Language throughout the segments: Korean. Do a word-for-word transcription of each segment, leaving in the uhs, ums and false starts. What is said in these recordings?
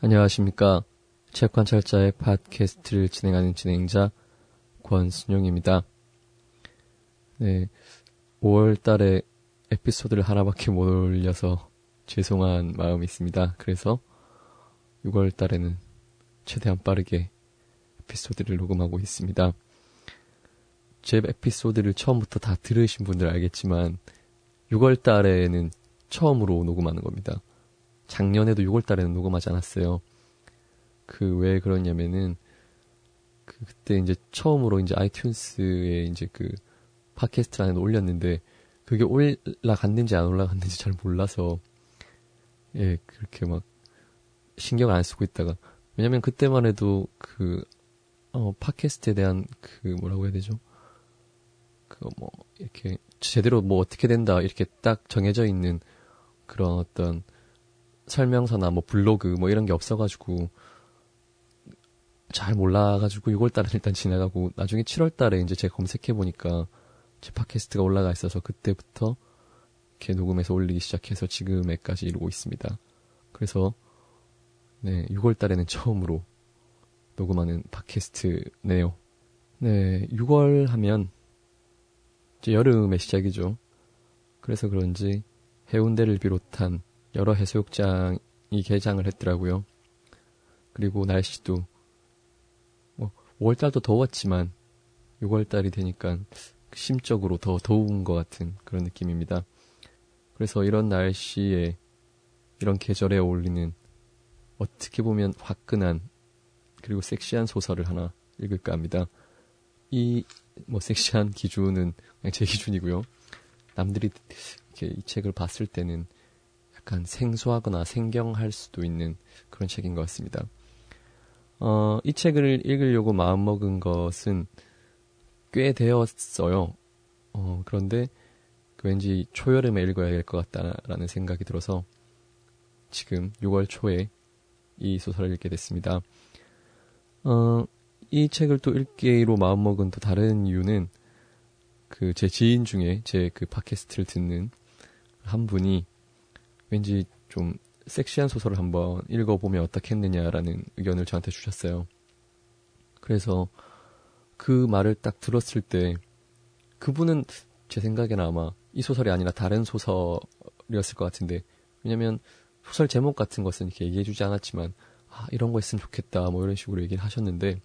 안녕하십니까. 책관찰자의 팟캐스트를 진행하는 진행자 권순용입니다. 네, 오월 달에 에피소드를 하나밖에 못 올려서 죄송한 마음이 있습니다. 그래서 유월 달에는 최대한 빠르게 에피소드를 녹음하고 있습니다. 제 에피소드를 처음부터 다 들으신 분들 알겠지만 유월 달에는 처음으로 녹음하는 겁니다. 작년에도 유월 달에는 녹음하지 않았어요. 그 왜 그러냐면은 그 그때 이제 처음으로 이제 아이튠스에 이제 그 팟캐스트 안에 올렸는데 그게 올라갔는지 안 올라갔는지 잘 몰라서 예 그렇게 막 신경을 안 쓰고 있다가 왜냐면 그때만 해도 그 어 팟캐스트에 대한 그 뭐라고 해야 되죠? 그 뭐 이렇게 제대로 뭐 어떻게 된다 이렇게 딱 정해져 있는 그런 어떤 설명서나 뭐 블로그 뭐 이런 게 없어가지고 잘 몰라가지고 유월 달은 일단 지나가고 나중에 칠월 달에 이제 제가 검색해보니까 제 팟캐스트가 올라가 있어서 그때부터 이렇게 녹음해서 올리기 시작해서 지금에까지 이루고 있습니다. 그래서 네 유월 달에는 처음으로 녹음하는 팟캐스트네요. 네 유월 하면 이제 여름의 시작이죠. 그래서 그런지 해운대를 비롯한 여러 해수욕장이 개장을 했더라고요. 그리고 날씨도 뭐 오월달도 더웠지만 유월달이 되니까 심적으로 더 더운 것 같은 그런 느낌입니다. 그래서 이런 날씨에 이런 계절에 어울리는 어떻게 보면 화끈한 그리고 섹시한 소설을 하나 읽을까 합니다. 이 뭐 섹시한 기준은 그냥 제 기준이고요. 남들이 이렇게 이 책을 봤을 때는 약간 생소하거나 생경할 수도 있는 그런 책인 것 같습니다. 어, 이 책을 읽으려고 마음먹은 것은 꽤 되었어요. 어, 그런데 왠지 초여름에 읽어야 될 것 같다라는 생각이 들어서 지금 유월 초에 이 소설을 읽게 됐습니다. 어, 이 책을 또 읽기로 마음먹은 또 다른 이유는 그 제 지인 중에 제 그 팟캐스트를 듣는 한 분이 왠지 좀 섹시한 소설을 한번 읽어보면 어떻겠느냐라는 의견을 저한테 주셨어요. 그래서 그 말을 딱 들었을 때 그분은 제 생각에는 아마 이 소설이 아니라 다른 소설이었을 것 같은데 왜냐면 소설 제목 같은 것은 이렇게 얘기해주지 않았지만 아 이런 거 했으면 좋겠다 뭐 이런 식으로 얘기를 하셨는데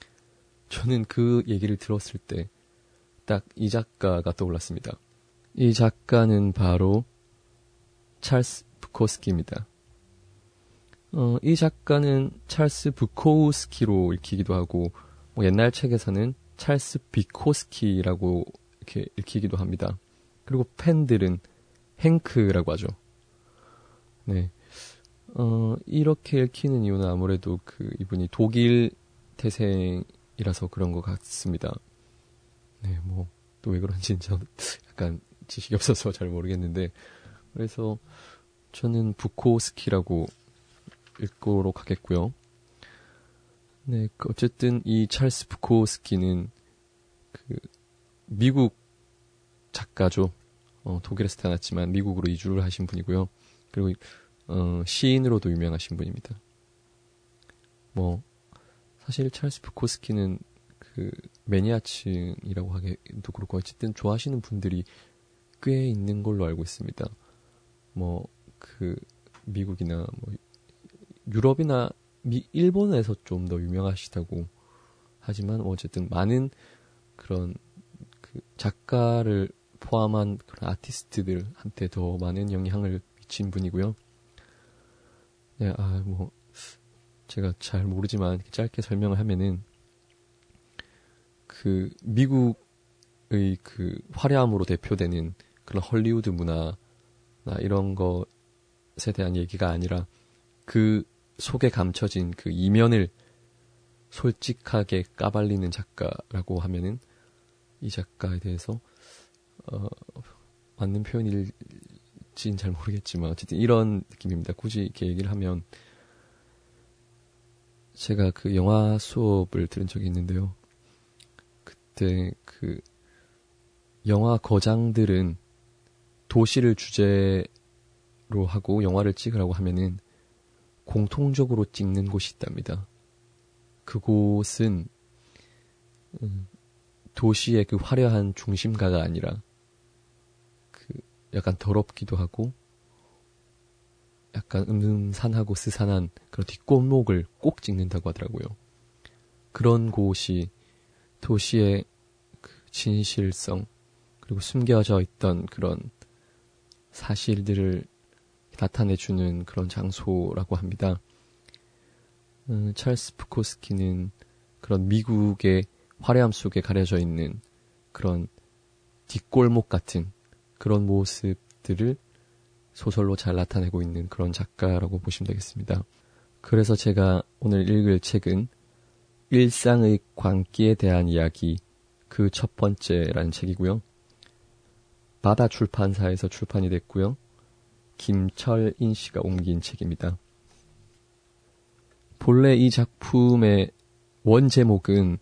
저는 그 얘기를 들었을 때 딱 이 작가가 떠올랐습니다. 이 작가는 바로 찰스 부코스키입니다. 어, 이 작가는 찰스 부코우스키로 읽히기도 하고 뭐 옛날 책에서는 찰스 비코스키라고 이렇게 읽히기도 합니다. 그리고 팬들은 행크라고 하죠. 네, 어, 이렇게 읽히는 이유는 아무래도 그 이분이 독일 태생이라서 그런 것 같습니다. 네, 뭐 또 왜 그런지는 저는 약간 지식이 없어서 잘 모르겠는데 그래서 저는 부코스키라고 읽도록 하겠고요. 네, 어쨌든 이 찰스 부코스키는 그 미국 작가죠. 어, 독일에서 태어났지만 미국으로 이주를 하신 분이고요. 그리고 어, 시인으로도 유명하신 분입니다. 뭐 사실 찰스 부코스키는 그 매니아층이라고 하기도 그렇고 어쨌든 좋아하시는 분들이 꽤 있는 걸로 알고 있습니다. 뭐 그 미국이나 뭐 유럽이나 미, 일본에서 좀 더 유명하시다고 하지만 어쨌든 많은 그런 그 작가를 포함한 그런 아티스트들한테 더 많은 영향을 미친 분이고요. 네, 아, 뭐 제가 잘 모르지만 짧게 설명을 하면은 그 미국의 그 화려함으로 대표되는 그런 헐리우드 문화나 이런 것에 대한 얘기가 아니라 그 속에 감춰진 그 이면을 솔직하게 까발리는 작가라고 하면은 이 작가에 대해서 어, 맞는 표현일지는 잘 모르겠지만 어쨌든 이런 느낌입니다. 굳이 이렇게 얘기를 하면 제가 그 영화 수업을 들은 적이 있는데요. 그때 그 영화 거장들은 도시를 주제로 하고 영화를 찍으라고 하면은 공통적으로 찍는 곳이 있답니다. 그곳은 음, 도시의 그 화려한 중심가가 아니라 그 약간 더럽기도 하고 약간 음산하고 스산한 그런 뒷골목을 꼭 찍는다고 하더라고요. 그런 곳이 도시의 그 진실성 그리고 숨겨져 있던 그런 사실들을 나타내주는 그런 장소라고 합니다. 음, 찰스 부코스키는 그런 미국의 화려함 속에 가려져 있는 그런 뒷골목 같은 그런 모습들을 소설로 잘 나타내고 있는 그런 작가라고 보시면 되겠습니다. 그래서 제가 오늘 읽을 책은 일상의 광기에 대한 이야기 그 첫 번째라는 책이고요. 바다 출판사에서 출판이 됐고요. 김철인 씨가 옮긴 책입니다. 본래 이 작품의 원제목은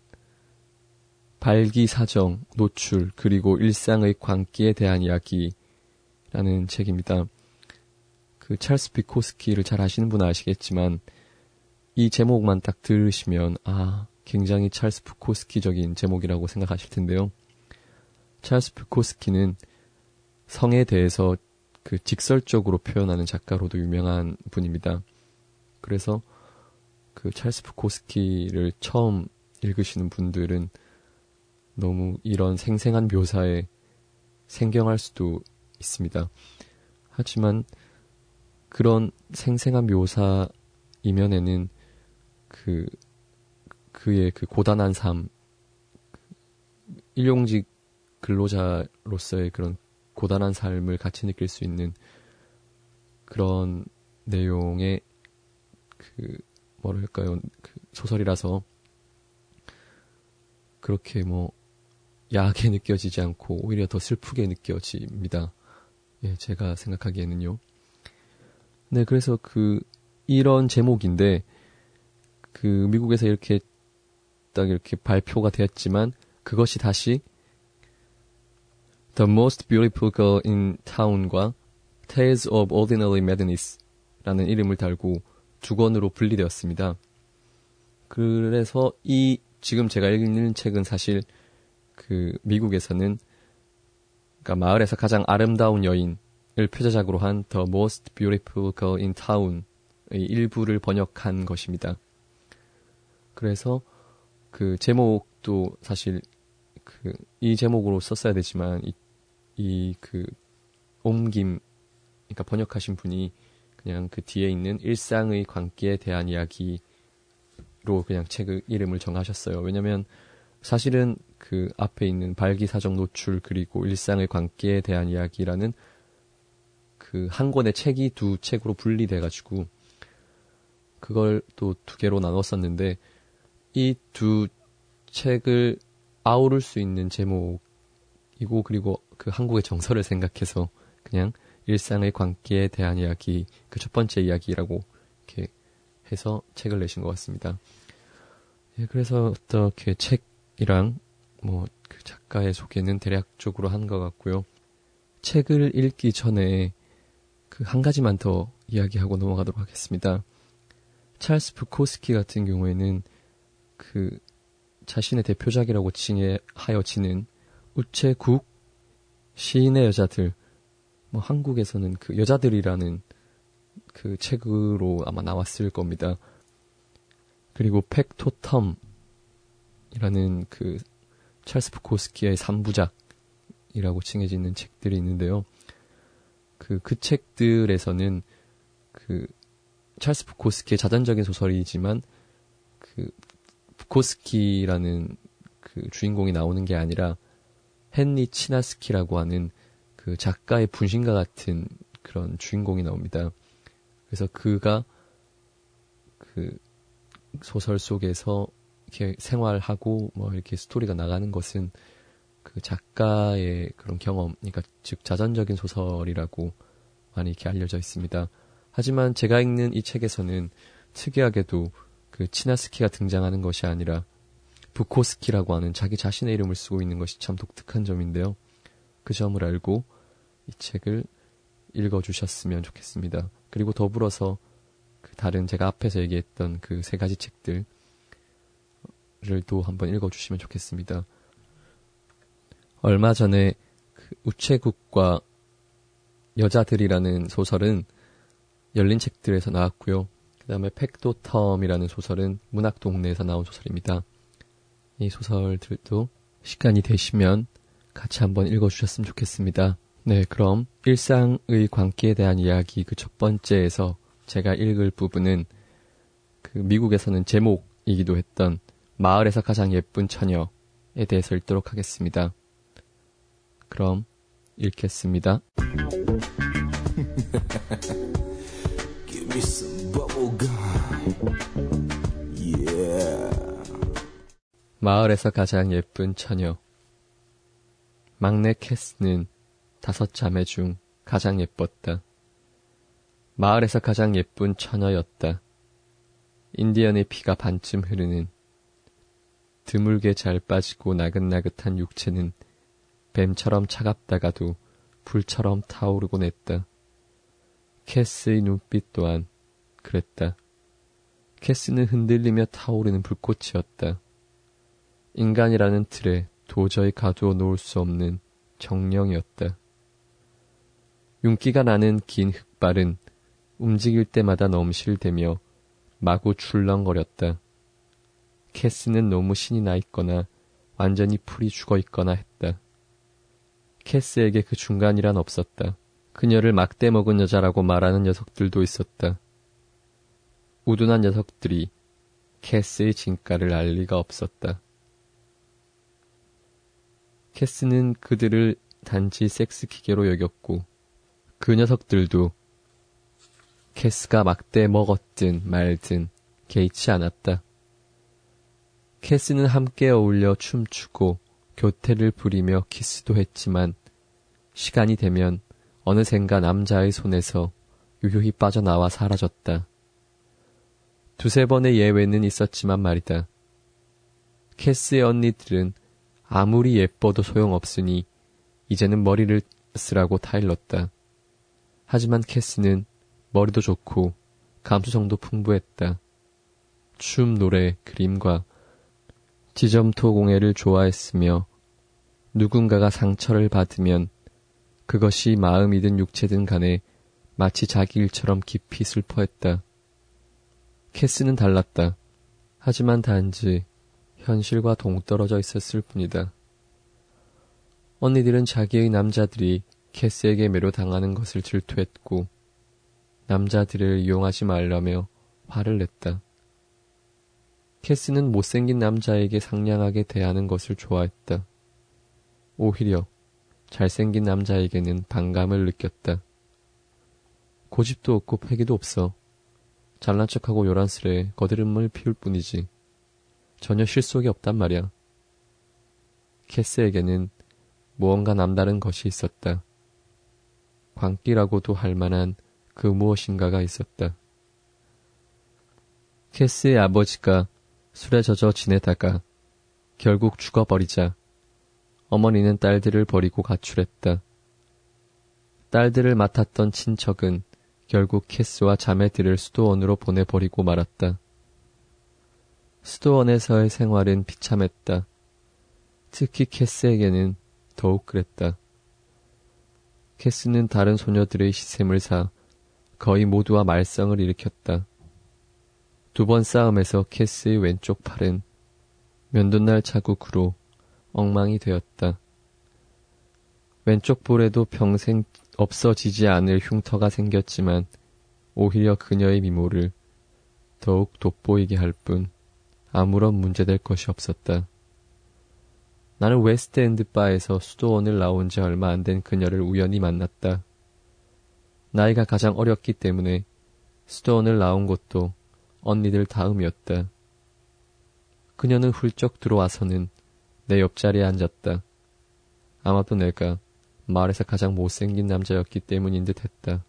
발기사정, 노출, 그리고 일상의 광기에 대한 이야기라는 책입니다. 그 찰스 비코스키를 잘 아시는 분은 아시겠지만 이 제목만 딱 들으시면 아, 굉장히 찰스 비코스키적인 제목이라고 생각하실 텐데요. 찰스 비코스키는 성에 대해서 그 직설적으로 표현하는 작가로도 유명한 분입니다. 그래서 그 찰스 비코스키를 처음 읽으시는 분들은 너무 이런 생생한 묘사에 생경할 수도 있습니다. 하지만 그런 생생한 묘사 이면에는 그 그의 그 고단한 삶, 일용직 근로자로서의 그런 고단한 삶을 같이 느낄 수 있는 그런 내용의 그 뭐랄까요, 그 소설이라서 그렇게 뭐 야하게 느껴지지 않고 오히려 더 슬프게 느껴집니다. 예, 제가 생각하기에는요. 네, 그래서 그 이런 제목인데 그 미국에서 이렇게 딱 이렇게 발표가 되었지만 그것이 다시 The Most Beautiful Girl in Town과 Tales of Ordinary Madness라는 이름을 달고 두 권으로 분리되었습니다. 그래서 이 지금 제가 읽는 책은 사실 그 미국에서는 그러니까 마을에서 가장 아름다운 여인을 표제작으로 한 The Most Beautiful Girl in Town의 일부를 번역한 것입니다. 그래서 그 제목도 사실 그 이 제목으로 썼어야 되지만 이 이 그 옮김 그러니까 번역하신 분이 그냥 그 뒤에 있는 일상의 광기에 대한 이야기로 그냥 책의 이름을 정하셨어요. 왜냐면 사실은 그 앞에 있는 발기사정 노출 그리고 일상의 광기에 대한 이야기라는 그 한 권의 책이 두 책으로 분리돼가지고 그걸 또 두 개로 나눴었는데 이 두 책을 아우를 수 있는 제목이고 그리고 그 한국의 정서를 생각해서 그냥 일상의 광기에 대한 이야기 그 첫 번째 이야기라고 이렇게 해서 책을 내신 것 같습니다. 예, 그래서 어떻게 책이랑 뭐 그 작가의 소개는 대략적으로 한 것 같고요. 책을 읽기 전에 그 한 가지만 더 이야기하고 넘어가도록 하겠습니다. 찰스 부코스키 같은 경우에는 그 자신의 대표작이라고 칭하여지는 우체국 시인의 여자들, 뭐 한국에서는 그 여자들이라는 그 책으로 아마 나왔을 겁니다. 그리고 팩토텀이라는 그 찰스 부코스키의 삼부작이라고 칭해지는 책들이 있는데요. 그, 그 책들에서는 그 찰스 부코스키의 자전적인 소설이지만 그 부코스키라는 그 주인공이 나오는 게 아니라 헨리 치나스키라고 하는 그 작가의 분신과 같은 그런 주인공이 나옵니다. 그래서 그가 그 소설 속에서 이렇게 생활하고 뭐 이렇게 스토리가 나가는 것은 그 작가의 그런 경험, 그러니까 즉 자전적인 소설이라고 많이 이렇게 알려져 있습니다. 하지만 제가 읽는 이 책에서는 특이하게도 그 치나스키가 등장하는 것이 아니라 부코스키라고 하는 자기 자신의 이름을 쓰고 있는 것이 참 독특한 점인데요. 그 점을 알고 이 책을 읽어주셨으면 좋겠습니다. 그리고 더불어서 그 다른 제가 앞에서 얘기했던 그 세 가지 책들을 또 한번 읽어주시면 좋겠습니다. 얼마 전에 그 우체국과 여자들이라는 소설은 열린 책들에서 나왔고요. 그 다음에 팩도텀이라는 소설은 문학동네에서 나온 소설입니다. 이 소설들도 시간이 되시면 같이 한번 읽어주셨으면 좋겠습니다. 네, 그럼 일상의 광기에 대한 이야기 그 첫 번째에서 제가 읽을 부분은 그 미국에서는 제목이기도 했던 마을에서 가장 예쁜 처녀에 대해서 읽도록 하겠습니다. 그럼 읽겠습니다. Give me some bubble gum. Yeah. 마을에서 가장 예쁜 처녀. 막내 캐스는 다섯 자매 중 가장 예뻤다. 마을에서 가장 예쁜 처녀였다. 인디언의 피가 반쯤 흐르는 드물게 잘 빠지고 나긋나긋한 육체는 뱀처럼 차갑다가도 불처럼 타오르곤 했다. 캐스의 눈빛 또한 그랬다. 캐스는 흔들리며 타오르는 불꽃이었다. 인간이라는 틀에 도저히 가두어 놓을 수 없는 정령이었다. 윤기가 나는 긴 흑발은 움직일 때마다 넘실대며 마구 출렁거렸다. 캐스는 너무 신이 나 있거나 완전히 풀이 죽어 있거나 했다. 캐스에게 그 중간이란 없었다. 그녀를 막대 먹은 여자라고 말하는 녀석들도 있었다. 우둔한 녀석들이 캐스의 진가를 알 리가 없었다. 캐스는 그들을 단지 섹스 기계로 여겼고 그 녀석들도 캐스가 막대 먹었든 말든 개의치 않았다. 캐스는 함께 어울려 춤추고 교태를 부리며 키스도 했지만 시간이 되면 어느샌가 남자의 손에서 유유히 빠져나와 사라졌다. 두세 번의 예외는 있었지만 말이다. 캐스의 언니들은 아무리 예뻐도 소용없으니 이제는 머리를 쓰라고 타일렀다. 하지만 캐스는 머리도 좋고 감수성도 풍부했다. 춤, 노래, 그림과 지점토 공예를 좋아했으며 누군가가 상처를 받으면 그것이 마음이든 육체든 간에 마치 자기 일처럼 깊이 슬퍼했다. 캐스는 달랐다. 하지만 단지 현실과 동떨어져 있었을 뿐이다. 언니들은 자기의 남자들이 캐스에게 매료당하는 것을 질투했고 남자들을 이용하지 말라며 화를 냈다. 캐스는 못생긴 남자에게 상냥하게 대하는 것을 좋아했다. 오히려 잘생긴 남자에게는 반감을 느꼈다. 고집도 없고 패기도 없어. 잘난 척하고 요란스레 거드름을 피울 뿐이지. 전혀 실속이 없단 말이야. 캐스에게는 무언가 남다른 것이 있었다. 광기라고도 할 만한 그 무엇인가가 있었다. 캐스의 아버지가 술에 젖어 지내다가 결국 죽어버리자 어머니는 딸들을 버리고 가출했다. 딸들을 맡았던 친척은 결국 캐스와 자매들을 수도원으로 보내버리고 말았다. 수도원에서의 생활은 비참했다. 특히 캐스에게는 더욱 그랬다. 캐스는 다른 소녀들의 시샘을 사 거의 모두와 말썽을 일으켰다. 두 번 싸움에서 캐스의 왼쪽 팔은 면도날 자국으로 엉망이 되었다. 왼쪽 볼에도 평생 없어지지 않을 흉터가 생겼지만 오히려 그녀의 미모를 더욱 돋보이게 할 뿐 아무런 문제될 것이 없었다. 나는 웨스트엔드 바에서 수도원을 나온 지 얼마 안 된 그녀를 우연히 만났다. 나이가 가장 어렸기 때문에 수도원을 나온 것도 언니들 다음이었다. 그녀는 훌쩍 들어와서는 내 옆자리에 앉았다. 아마도 내가 마을에서 가장 못생긴 남자였기 때문인 듯 했다.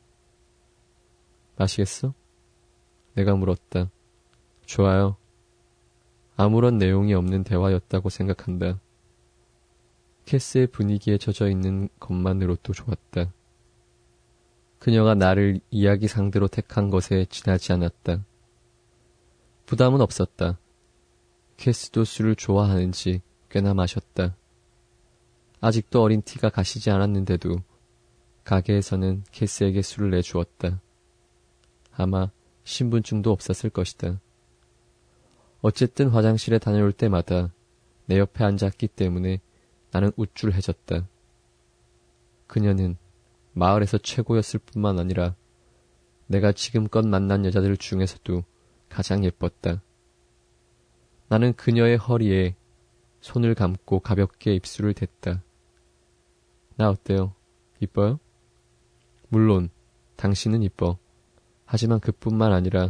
마시겠어? 내가 물었다. 좋아요. 아무런 내용이 없는 대화였다고 생각한다. 캐스의 분위기에 젖어 있는 것만으로도 좋았다. 그녀가 나를 이야기 상대로 택한 것에 지나지 않았다. 부담은 없었다. 캐스도 술을 좋아하는지 꽤나 마셨다. 아직도 어린 티가 가시지 않았는데도 가게에서는 캐스에게 술을 내주었다. 아마 신분증도 없었을 것이다. 어쨌든 화장실에 다녀올 때마다 내 옆에 앉았기 때문에 나는 우쭐해졌다. 그녀는 마을에서 최고였을 뿐만 아니라 내가 지금껏 만난 여자들 중에서도 가장 예뻤다. 나는 그녀의 허리에 손을 감고 가볍게 입술을 댔다. 나 어때요? 이뻐요? 물론 당신은 이뻐. 하지만 그뿐만 아니라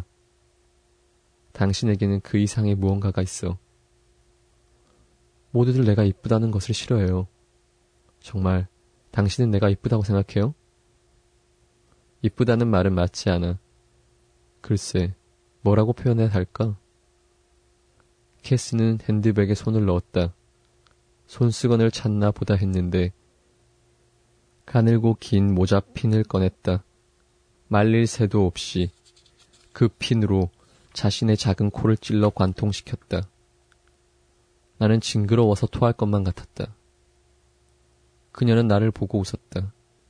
당신에게는 그 이상의 무언가가 있어. 모두들 내가 이쁘다는 것을 싫어해요. 정말 당신은 내가 이쁘다고 생각해요? 이쁘다는 말은 맞지 않아. 글쎄, 뭐라고 표현해야 할까? 캐스는 핸드백에 손을 넣었다. 손수건을 찾나 보다 했는데 가늘고 긴 모자 핀을 꺼냈다. 말릴 새도 없이 그 핀으로 자신의 작은 코를 찔러 관통시켰다. 나는 징그러워서 토할 것만 같았다. 그녀는 나를 보고 웃었다.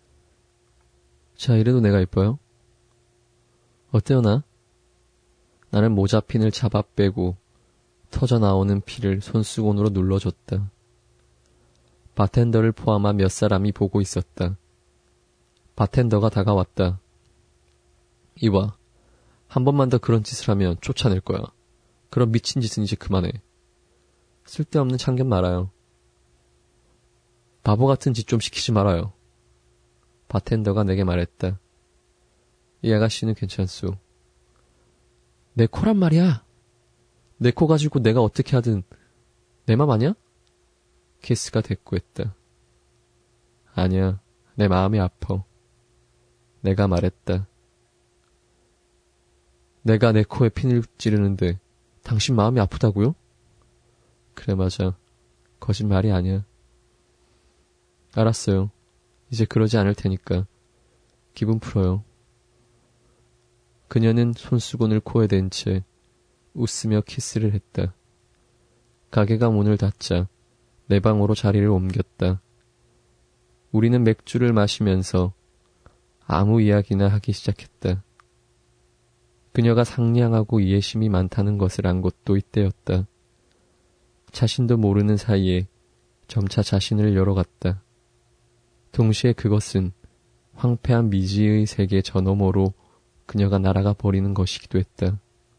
자, 이래도 내가 이뻐요? 어때요, 나? 나는 모자핀을 잡아 빼고 터져나오는 피를 손수건으로 눌러줬다. 바텐더를 포함한 몇 사람이 보고 있었다. 바텐더가 다가왔다. 이봐, 한 번만 더 그런 짓을 하면 쫓아낼 거야. 그런 미친 짓은 이제 그만해. 쓸데없는 참견 말아요. 바보 같은 짓 좀 시키지 말아요. 바텐더가 내게 말했다. 이 아가씨는 괜찮소. 내 코란 말이야. 내 코 가지고 내가 어떻게 하든 내 맘 아냐? 캐스가 대꾸했다. 아니야, 내 마음이 아파. 내가 말했다. 내가 내 코에 핀을 찌르는데 당신 마음이 아프다고요? 그래, 맞아. 거짓말이 아니야. 알았어요. 이제 그러지 않을 테니까 기분 풀어요. 그녀는 손수건을 코에 댄 채 웃으며 키스를 했다. 가게가 문을 닫자 내 방으로 자리를 옮겼다. 우리는 맥주를 마시면서 아무 이야기나 하기 시작했다. 그녀가 상냥하고 이해심이 많다는 것을 안 것도 이때였다. 자신도 모르는 사이에 점차 자신을 열어갔다. 동시에 그것은 황폐한 미지의 세계 저 너머로 그녀가 날아가 버리는 것이기도 했다.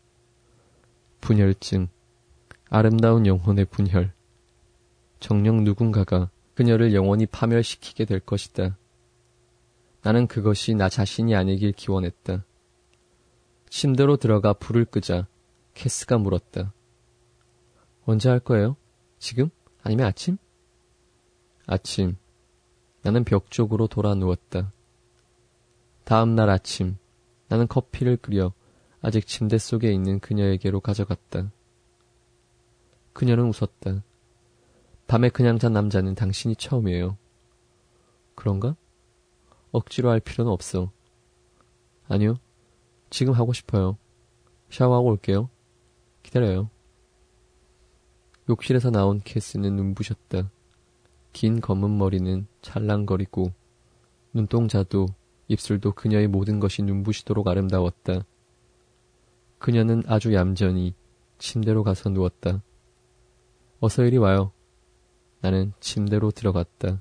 분열증, 아름다운 영혼의 분열. 정녕 누군가가 그녀를 영원히 파멸시키게 될 것이다. 나는 그것이 나 자신이 아니길 기원했다. 침대로 들어가 불을 끄자 캐스가 물었다. 언제 할 거예요? 지금? 아니면 아침? 아침. 나는 벽 쪽으로 돌아 누웠다. 다음 날 아침, 나는 커피를 끓여 아직 침대 속에 있는 그녀에게로 가져갔다. 그녀는 웃었다. 밤에 그냥 잔 남자는 당신이 처음이에요. 그런가? 억지로 할 필요는 없어. 아니요, 지금 하고 싶어요. 샤워하고 올게요. 기다려요. 욕실에서 나온 캐스는 눈부셨다. 긴 검은 머리는 찰랑거리고 눈동자도 입술도 그녀의 모든 것이 눈부시도록 아름다웠다. 그녀는 아주 얌전히 침대로 가서 누웠다. 어서 이리 와요. 나는 침대로 들어갔다.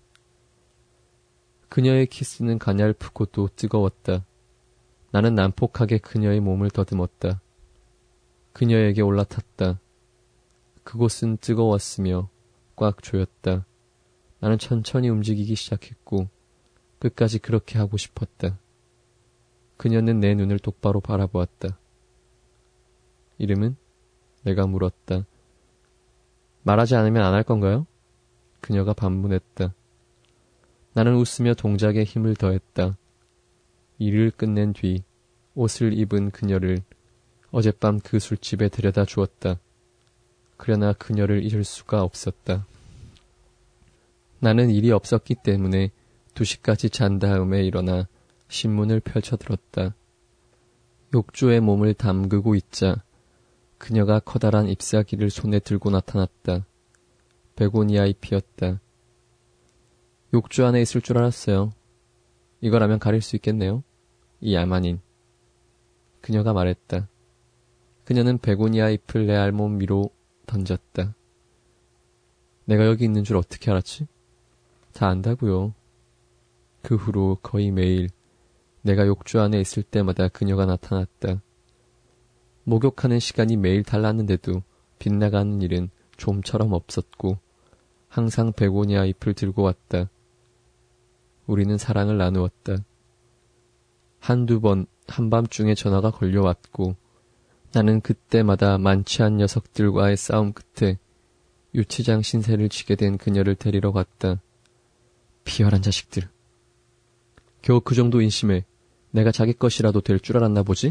그녀의 키스는 가냘프고 또 뜨거웠다. 나는 난폭하게 그녀의 몸을 더듬었다. 그녀에게 올라탔다. 그곳은 뜨거웠으며 꽉 조였다. 나는 천천히 움직이기 시작했고 끝까지 그렇게 하고 싶었다. 그녀는 내 눈을 똑바로 바라보았다. 이름은? 내가 물었다. 말하지 않으면 안 할 건가요? 그녀가 반문했다. 나는 웃으며 동작에 힘을 더했다. 일을 끝낸 뒤 옷을 입은 그녀를 어젯밤 그 술집에 데려다 주었다. 그러나 그녀를 잃을 수가 없었다. 나는 일이 없었기 때문에 두 시까지 잔 다음에 일어나 신문을 펼쳐들었다. 욕조에 몸을 담그고 있자 그녀가 커다란 잎사귀를 손에 들고 나타났다. 베고니아 잎이었다. 욕조 안에 있을 줄 알았어요. 이거라면 가릴 수 있겠네요. 이 야만인. 그녀가 말했다. 그녀는 베고니아 잎을 내 알몸 위로 던졌다. 내가 여기 있는 줄 어떻게 알았지? 다 안다고요. 그 후로 거의 매일 내가 욕조 안에 있을 때마다 그녀가 나타났다. 목욕하는 시간이 매일 달랐는데도 빗나가는 일은 좀처럼 없었고 항상 베고니아 잎을 들고 왔다. 우리는 사랑을 나누었다. 한두 번 한밤중에 전화가 걸려왔고 나는 그때마다 만취한 녀석들과의 싸움 끝에 유치장 신세를 지게 된 그녀를 데리러 갔다. 비열한 자식들. 겨우 그 정도 인심에 내가 자기 것이라도 될 줄 알았나 보지?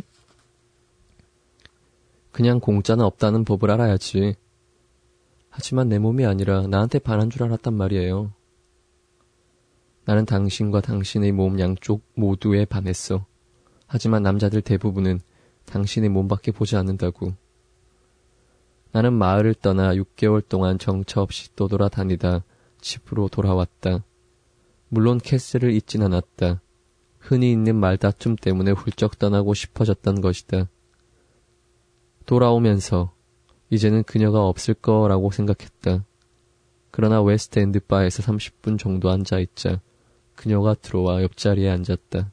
그냥 공짜는 없다는 법을 알아야지. 하지만 내 몸이 아니라 나한테 반한 줄 알았단 말이에요. 나는 당신과 당신의 몸 양쪽 모두에 반했어. 하지만 남자들 대부분은 당신의 몸밖에 보지 않는다고. 나는 마을을 떠나 육 개월 동안 정처 없이 떠돌아다니다 집으로 돌아왔다. 물론 캐스를 잊진 않았다. 흔히 있는 말다툼 때문에 훌쩍 떠나고 싶어졌던 것이다. 돌아오면서 이제는 그녀가 없을 거라고 생각했다. 그러나 웨스트엔드 바에서 삼십 분 정도 앉아있자 그녀가 들어와 옆자리에 앉았다.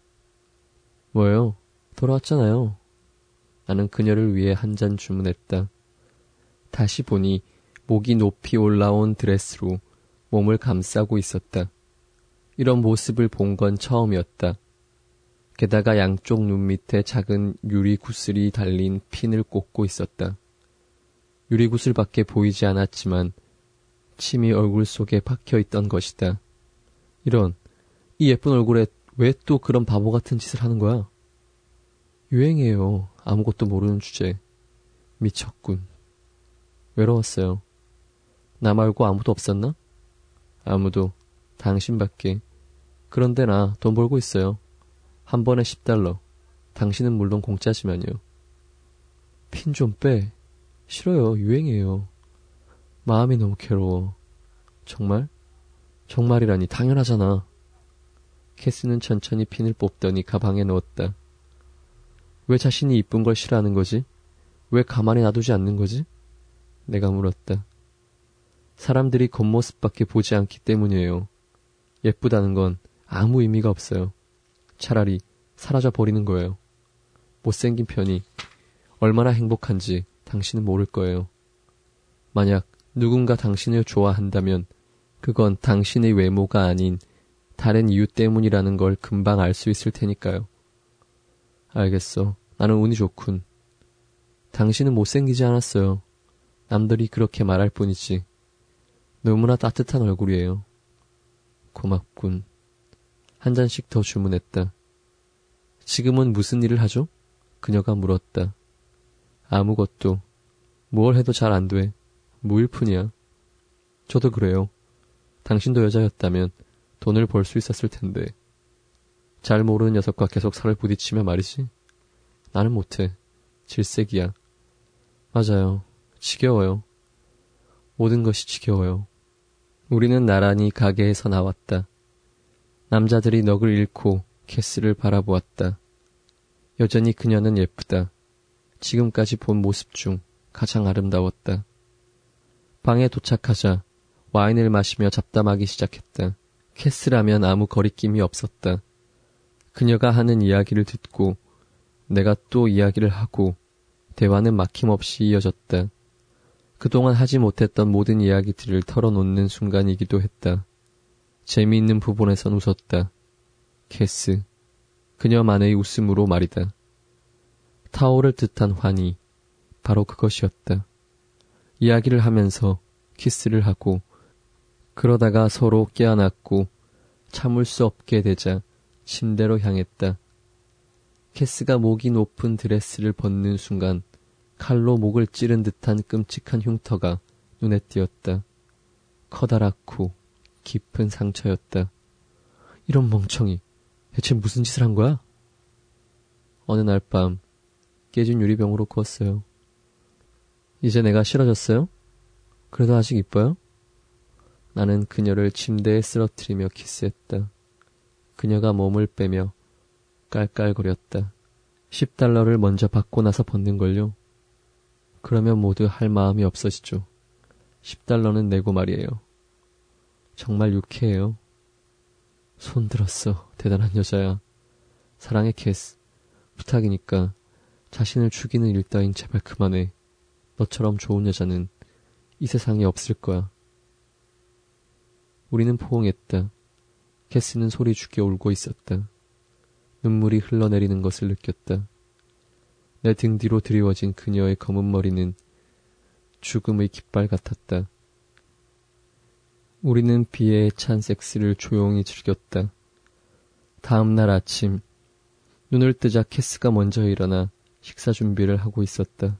뭐요? 돌아왔잖아요. 나는 그녀를 위해 한 잔 주문했다. 다시 보니 목이 높이 올라온 드레스로 몸을 감싸고 있었다. 이런 모습을 본 건 처음이었다. 게다가 양쪽 눈 밑에 작은 유리구슬이 달린 핀을 꽂고 있었다. 유리구슬밖에 보이지 않았지만 침이 얼굴 속에 박혀있던 것이다. 이런, 이 예쁜 얼굴에 왜 또 그런 바보 같은 짓을 하는 거야? 유행이에요. 아무것도 모르는 주제. 미쳤군. 외로웠어요. 나 말고 아무도 없었나? 아무도. 당신밖에. 그런데 나 돈 벌고 있어요. 한 번에 십 달러. 당신은 물론 공짜지만요. 핀 좀 빼. 싫어요. 유행이에요. 마음이 너무 괴로워. 정말? 정말이라니 당연하잖아. 캐스는 천천히 핀을 뽑더니 가방에 넣었다. 왜 자신이 이쁜 걸 싫어하는 거지? 왜 가만히 놔두지 않는 거지? 내가 물었다. 사람들이 겉모습밖에 보지 않기 때문이에요. 예쁘다는 건 아무 의미가 없어요. 차라리 사라져 버리는 거예요. 못생긴 편이 얼마나 행복한지 당신은 모를 거예요. 만약 누군가 당신을 좋아한다면 그건 당신의 외모가 아닌 다른 이유 때문이라는 걸 금방 알 수 있을 테니까요. 알겠어. 나는 운이 좋군. 당신은 못생기지 않았어요. 남들이 그렇게 말할 뿐이지. 너무나 따뜻한 얼굴이에요. 고맙군. 한 잔씩 더 주문했다. 지금은 무슨 일을 하죠? 그녀가 물었다. 아무것도. 뭘 해도 잘 안 돼. 무일 뿐이야. 저도 그래요. 당신도 여자였다면 돈을 벌 수 있었을 텐데. 잘 모르는 녀석과 계속 살을 부딪히며 말이지. 나는 못해. 질색이야. 맞아요. 지겨워요. 모든 것이 지겨워요. 우리는 나란히 가게에서 나왔다. 남자들이 넋을 잃고 캐스를 바라보았다. 여전히 그녀는 예쁘다. 지금까지 본 모습 중 가장 아름다웠다. 방에 도착하자 와인을 마시며 잡담하기 시작했다. 캐스라면 아무 거리낌이 없었다. 그녀가 하는 이야기를 듣고 내가 또 이야기를 하고 대화는 막힘없이 이어졌다. 그동안 하지 못했던 모든 이야기들을 털어놓는 순간이기도 했다. 재미있는 부분에선 웃었다. 캐스. 그녀만의 웃음으로 말이다. 타오를 듯한 환희. 바로 그것이었다. 이야기를 하면서 키스를 하고 그러다가 서로 껴안았고 참을 수 없게 되자 침대로 향했다. 캐스가 목이 높은 드레스를 벗는 순간 칼로 목을 찌른 듯한 끔찍한 흉터가 눈에 띄었다. 커다랗고 깊은 상처였다. 이런 멍청이. 대체 무슨 짓을 한 거야? 어느 날 밤 깨진 유리병으로 구웠어요. 이제 내가 싫어졌어요? 그래도 아직 이뻐요? 나는 그녀를 침대에 쓰러뜨리며 키스했다. 그녀가 몸을 빼며 깔깔거렸다. 십 달러를 먼저 받고 나서 벗는걸요. 그러면 모두 할 마음이 없어지죠. 십 달러는 내고 말이에요. 정말 유쾌해요. 손 들었어. 대단한 여자야. 사랑해, 캐스. 부탁이니까 자신을 죽이는 일 따윈 제발 그만해. 너처럼 좋은 여자는 이 세상에 없을 거야. 우리는 포옹했다. 캐스는 소리 죽여 울고 있었다. 눈물이 흘러내리는 것을 느꼈다. 내 등 뒤로 드리워진 그녀의 검은 머리는 죽음의 깃발 같았다. 우리는 비에 찬 섹스를 조용히 즐겼다. 다음 날 아침 눈을 뜨자 캐스가 먼저 일어나 식사 준비를 하고 있었다.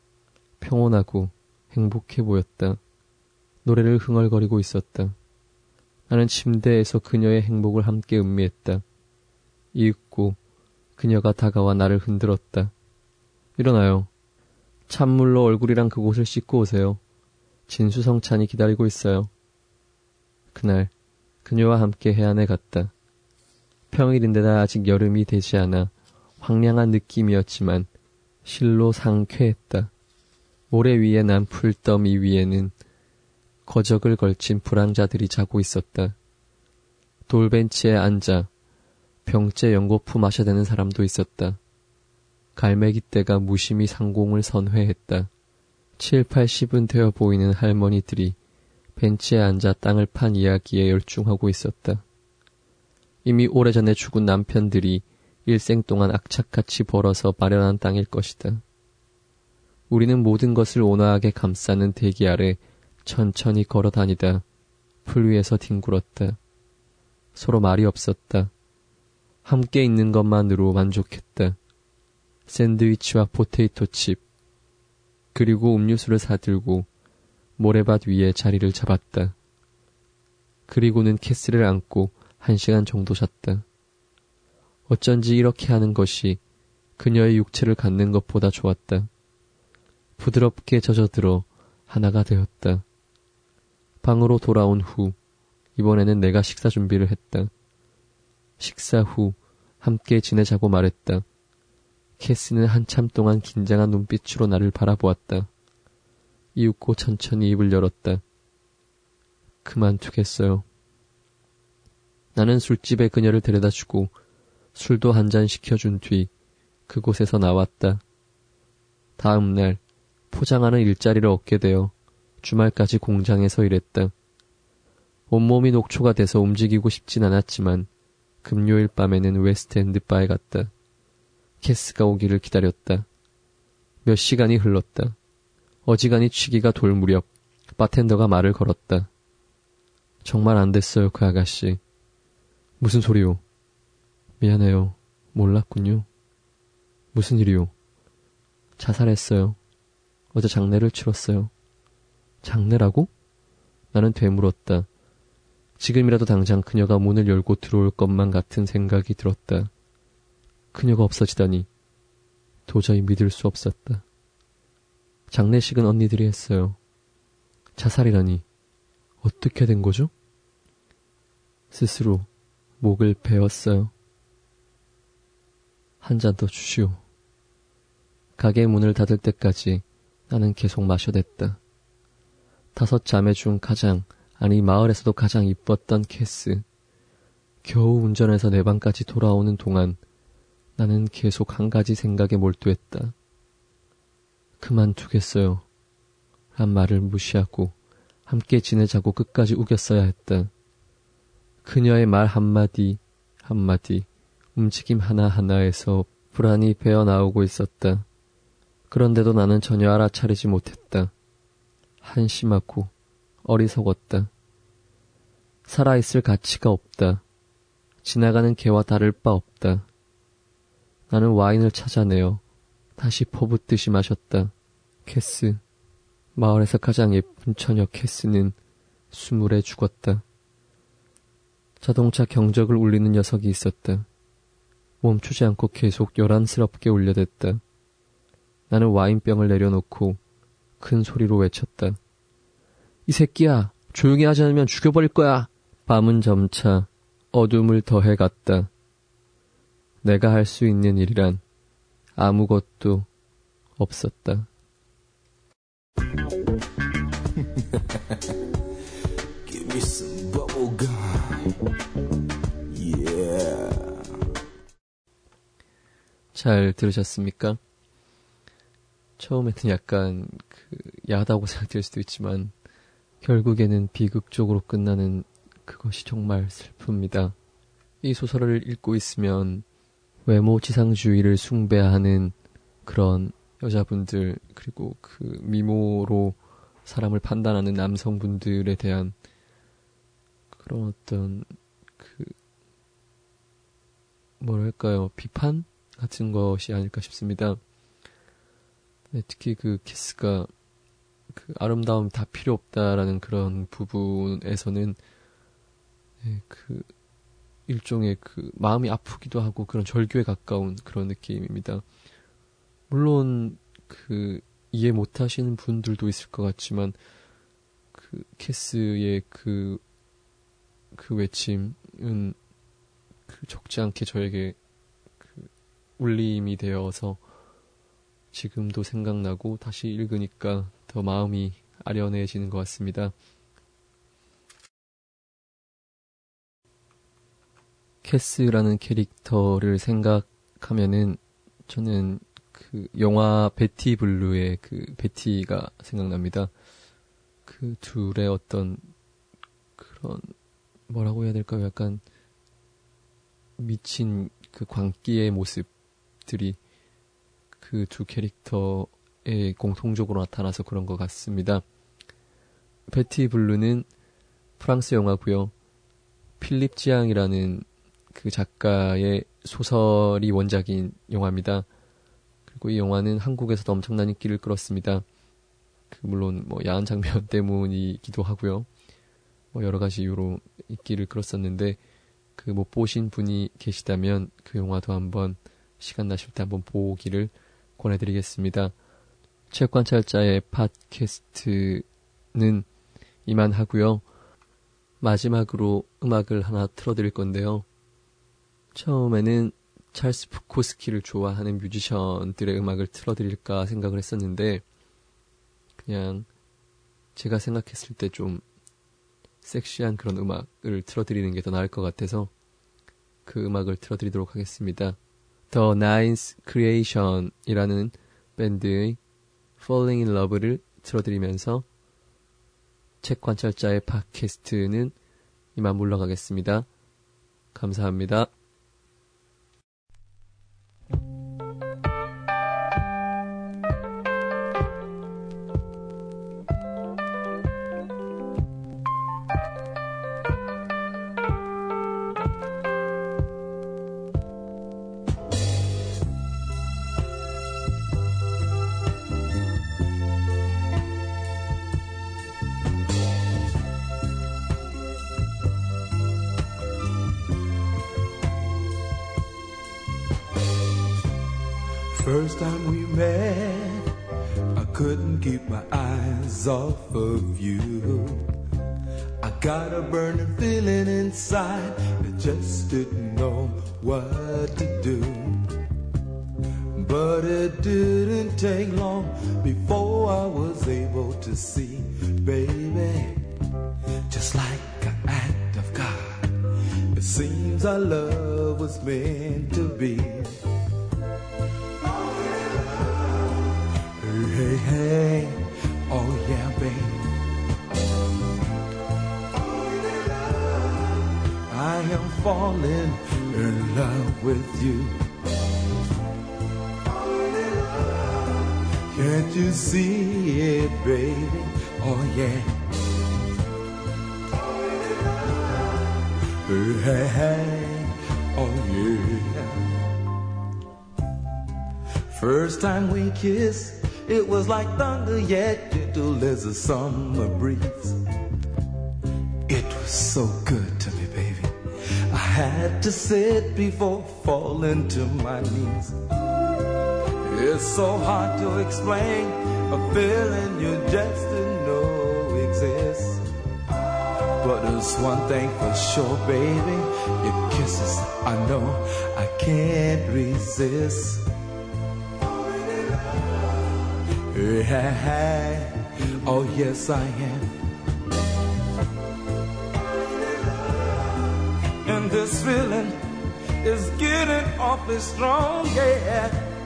평온하고 행복해 보였다. 노래를 흥얼거리고 있었다. 나는 침대에서 그녀의 행복을 함께 음미했다. 이윽고 그녀가 다가와 나를 흔들었다. 일어나요. 찬물로 얼굴이랑 그곳을 씻고 오세요. 진수성찬이 기다리고 있어요. 그날 그녀와 함께 해안에 갔다. 평일인데다 아직 여름이 되지 않아 황량한 느낌이었지만 실로 상쾌했다. 모래 위에 난 풀더미 위에는 거적을 걸친 불황자들이 자고 있었다. 돌벤치에 앉아 병째 연고푸 마셔대는 사람도 있었다. 갈매기떼가 무심히 상공을 선회했다. 칠, 팔십은 되어 보이는 할머니들이 벤치에 앉아 땅을 판 이야기에 열중하고 있었다. 이미 오래전에 죽은 남편들이 일생 동안 악착같이 벌어서 마련한 땅일 것이다. 우리는 모든 것을 온화하게 감싸는 대기 아래 천천히 걸어 다니다 풀 위에서 뒹굴었다. 서로 말이 없었다. 함께 있는 것만으로 만족했다. 샌드위치와 포테이토 칩, 그리고 음료수를 사들고 모래밭 위에 자리를 잡았다. 그리고는 캐스를 안고 한 시간 정도 잤다. 어쩐지 이렇게 하는 것이 그녀의 육체를 갖는 것보다 좋았다. 부드럽게 젖어들어 하나가 되었다. 방으로 돌아온 후 이번에는 내가 식사 준비를 했다. 식사 후 함께 지내자고 말했다. 캐스는 한참 동안 긴장한 눈빛으로 나를 바라보았다. 이윽고 천천히 입을 열었다. 그만두겠어요. 나는 술집에 그녀를 데려다주고 술도 한 잔 시켜준 뒤 그곳에서 나왔다. 다음 날 포장하는 일자리를 얻게 되어 주말까지 공장에서 일했다. 온몸이 녹초가 돼서 움직이고 싶진 않았지만 금요일 밤에는 웨스트엔드 바에 갔다. 캐스가 오기를 기다렸다. 몇 시간이 흘렀다. 어지간히 취기가 돌 무렵 바텐더가 말을 걸었다. 정말 안 됐어요, 그 아가씨. 무슨 소리요? 미안해요. 몰랐군요. 무슨 일이요? 자살했어요. 어제 장례를 치렀어요. 장례라고? 나는 되물었다. 지금이라도 당장 그녀가 문을 열고 들어올 것만 같은 생각이 들었다. 그녀가 없어지다니 도저히 믿을 수 없었다. 장례식은 언니들이 했어요. 자살이라니 어떻게 된 거죠? 스스로 목을 베었어요. 한 잔 더 주시오. 가게 문을 닫을 때까지 나는 계속 마셔댔다. 다섯 자매 중 가장, 아니 마을에서도 가장 이뻤던 캐스. 겨우 운전해서 내 방까지 돌아오는 동안 나는 계속 한 가지 생각에 몰두했다. 그만두겠어요. 란 말을 무시하고 함께 지내자고 끝까지 우겼어야 했다. 그녀의 말 한마디 한마디, 움직임 하나하나에서 불안이 배어나오고 있었다. 그런데도 나는 전혀 알아차리지 못했다. 한심하고 어리석었다. 살아있을 가치가 없다. 지나가는 개와 다를 바 없다. 나는 와인을 찾아내어 다시 퍼붓듯이 마셨다. 캐스, 마을에서 가장 예쁜 처녀 캐스는 수물에 죽었다. 자동차 경적을 울리는 녀석이 있었다. 멈추지 않고 계속 요란스럽게 울려댔다. 나는 와인병을 내려놓고 큰 소리로 외쳤다. 이 새끼야, 조용히 하지 않으면 죽여버릴 거야. 밤은 점차 어둠을 더해갔다. 내가 할 수 있는 일이란 아무것도 없었다. Give me some bubble gum. Yeah. 잘 들으셨습니까? 처음에는 약간 그 야하다고 생각될 수도 있지만 결국에는 비극적으로 끝나는 그것이 정말 슬픕니다. 이 소설을 읽고 있으면 외모 지상주의를 숭배하는 그런 여자분들, 그리고 그 미모로 사람을 판단하는 남성분들에 대한 그런 어떤 그 뭐랄까요, 비판 같은 것이 아닐까 싶습니다. 네, 특히 그 키스가 그 아름다움 다 필요 없다라는 그런 부분에서는 네, 그 일종의 그 마음이 아프기도 하고 그런 절규에 가까운 그런 느낌입니다. 물론 그 이해 못하시는 분들도 있을 것 같지만 그 키스의 그, 그 외침은 그 적지 않게 저에게 그 울림이 되어서 지금도 생각나고 다시 읽으니까 더 마음이 아련해지는 것 같습니다. 캐스라는 캐릭터를 생각하면은 저는 그 영화 베티 블루의 그 베티가 생각납니다. 그 둘의 어떤 그런 뭐라고 해야 될까요? 약간 미친 그 광기의 모습들이 그 두 캐릭터에 공통적으로 나타나서 그런 것 같습니다. 베티 블루는 프랑스 영화고요. 필립 지앙이라는 그 작가의 소설이 원작인 영화입니다. 그리고 이 영화는 한국에서도 엄청난 인기를 끌었습니다. 그 물론 뭐 야한 장면 때문이기도 하고요. 뭐 여러 가지 이유로 인기를 끌었었는데 그 못 보신 분이 계시다면 그 영화도 한번 시간 나실 때 한번 보기를 권해드리겠습니다. 책관찰자의 팟캐스트는 이만 하고요. 마지막으로 음악을 하나 틀어드릴 건데요. 처음에는 찰스 푸코스키를 좋아하는 뮤지션들의 음악을 틀어드릴까 생각을 했었는데 그냥 제가 생각했을 때 좀 섹시한 그런 음악을 틀어드리는 게 더 나을 것 같아서 그 음악을 틀어드리도록 하겠습니다. The Nine's Creation 이라는 밴드의 Falling in Love를 틀어드리면서 책관찰자의 팟캐스트는 이만 물러가겠습니다. 감사합니다. First time we met, I couldn't keep my eyes off of you. I got a burning feeling inside that just didn't know what to do. But it didn't take long before I was able to see, baby, just like an act of God, it seems our love was meant to be. Hey, hey, oh yeah, baby. I am falling in love with you. Can't you see it, baby? Oh yeah. Hey, hey, oh yeah. First time we kissed, it was like thunder, yet gentle as a summer breeze. It was so good to me, baby. I had to sit before falling to my knees. It's so hard to explain a feeling you just didn't know exists. But there's one thing for sure, baby, your kisses, I know I can't resist. Yeah, oh yes I am. And this feeling is getting awfully strong, yeah.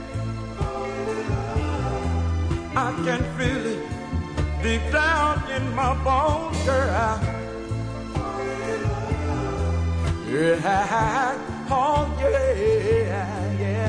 I can feel it deep down in my bones, girl. Yeah, oh yeah, yeah.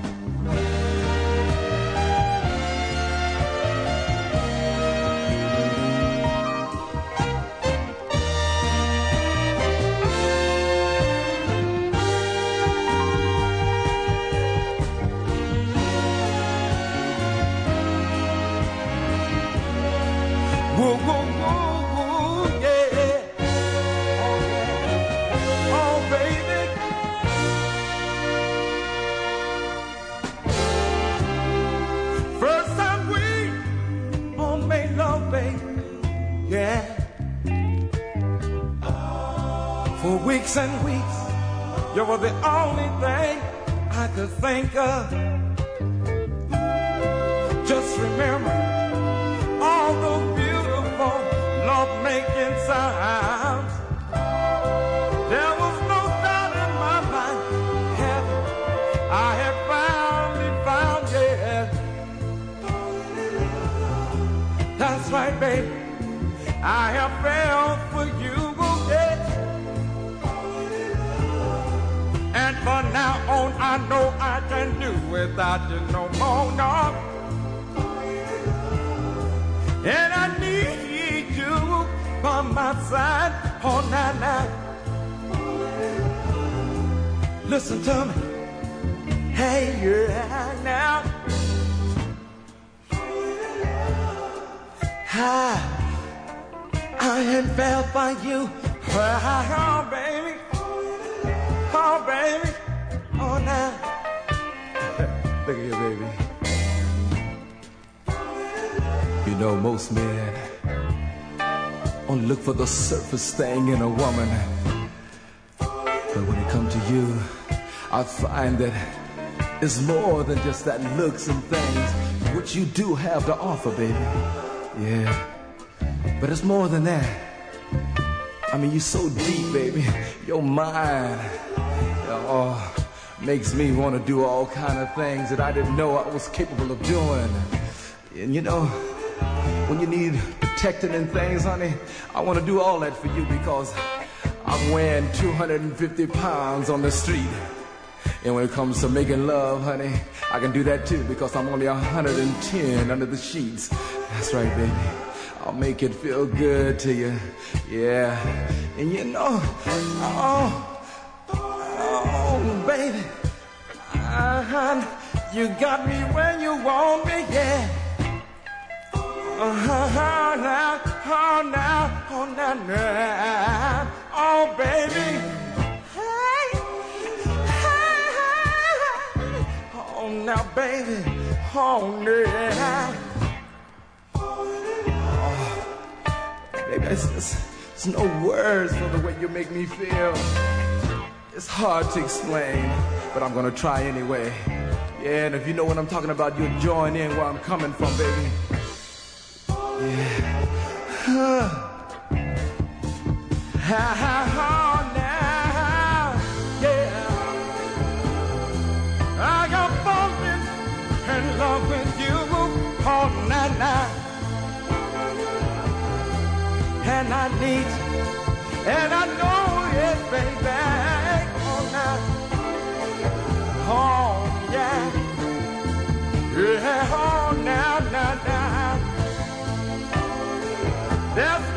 Whoa, whoa, whoa, whoa, yeah. Oh, yeah. Oh, baby. First time we all made love, baby. Yeah. For weeks and weeks, you were the only thing I could think of. Just remember all those beautiful love-making sounds. There was no doubt in my mind, heaven I had finally found, yeah. That's right, baby, I have fell for you, yeah. And from now on, I know I can do without you no more, no. And I need you by my side all night, night. Listen to me, hey, yeah, now. I, I ain't fell for you, oh, baby, oh, baby, oh, now. Look at you, baby. You know, most men only look for the surface thing in a woman. But when it comes to you, I find that it's more than just that looks and things, which you do have to offer, baby. Yeah, but it's more than that. I mean, you're so deep, baby. Your mind, oh, makes me want to do all kind of things that I didn't know I was capable of doing. And you know, when you need protecting and things, honey, I want to do all that for you because I'm weighing two hundred fifty pounds on the street. And when it comes to making love, honey, I can do that too because I'm only one hundred ten under the sheets. That's right, baby. I'll make it feel good to you. Yeah. And you know, oh, oh, baby, uh, you got me when you want me, yeah. Oh, now, oh, now, oh, now, now, oh, baby. Hey, hey, hey. Oh, now, baby, oh, now. Oh, baby, it's, it's, it's no words for the way you make me feel. It's hard to explain, but I'm gonna try anyway. Yeah, and if you know what I'm talking about, you'll join in where I'm coming from, baby. Yeah. Huh. Ha ha ha now. Yeah. I got falling in love with you all night now. And I need you, and I know it, baby. All night. Oh yeah. Yeah, oh now, now, now. There's